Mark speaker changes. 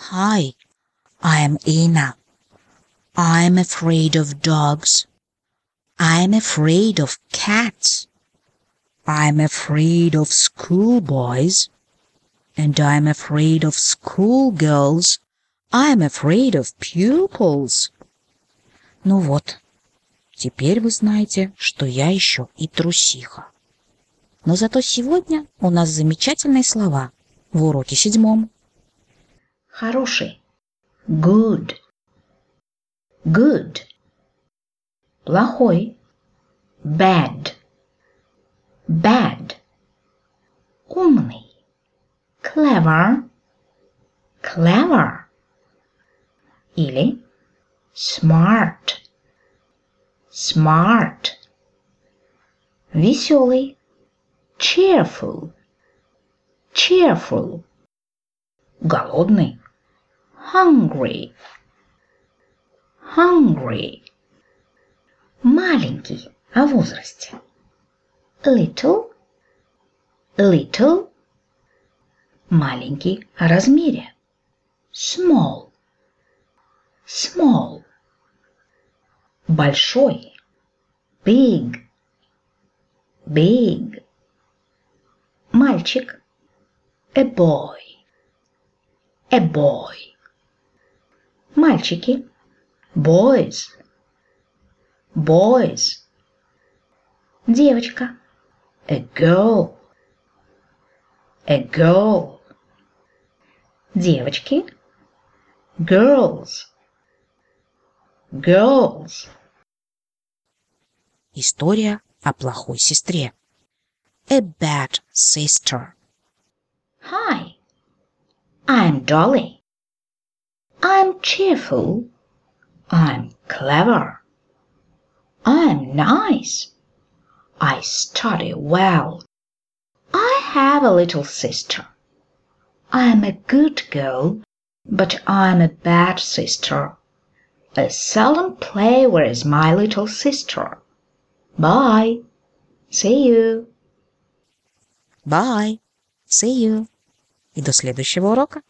Speaker 1: Hi, I'm Anna. I'm afraid of dogs. I'm afraid of cats. I'm afraid of schoolboys. And I'm afraid of schoolgirls. I'm afraid of pupils. Ну вот, теперь вы знаете, что я еще и трусиха. Но зато сегодня у нас замечательные слова в уроке 7.
Speaker 2: Хороший. Good. Good. Плохой. Bad. Bad. Умный. Clever. Clever. Или smart. Smart. Веселый. Cheerful. Cheerful. Голодный. Hungry. Hungry. Маленький о возрасте. Little. Little. Маленький о размере. Small. Small. Большой. Big. Big. Мальчик. A boy. A boy. Мальчики. Boys. Boys. Девочка. A girl. A girl. Девочки. Girls. Girls.
Speaker 1: История о плохой сестре. A bad sister.
Speaker 2: Hi, I'm Dolly. I'm cheerful. I'm clever. I'm nice. I study well. I have a little sister. I'm a good girl, but I'm a bad sister. I seldom play with my little sister. Bye. See you.
Speaker 1: Bye. See you. И до следующего урока.